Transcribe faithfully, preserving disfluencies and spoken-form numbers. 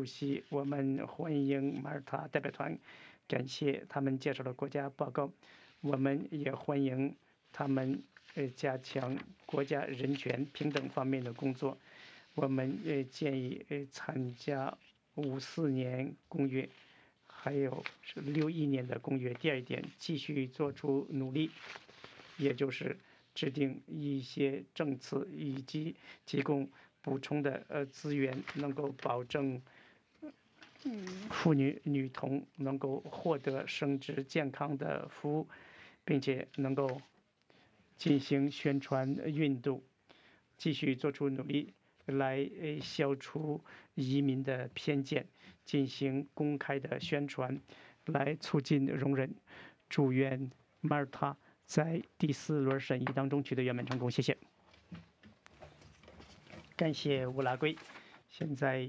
主席，我们欢迎马耳他代表团，感谢他们介绍的国家报告。我们也欢迎他们呃加强国家人权平等方面的工作。我们呃建议呃参加五四年公约，还有是六一年的公约。第二点，继续做出努力，也就是制定一些政策以及提供补充的呃资源，能够保证妇女女童能够获得生殖健康的服务，并且能够进行宣传运动，继续做出努力来消除移民的偏见，进行公开的宣传，来促进容忍。祝愿马耳他在第四轮审议当中取得圆满成功。谢谢。感谢乌拉圭。现在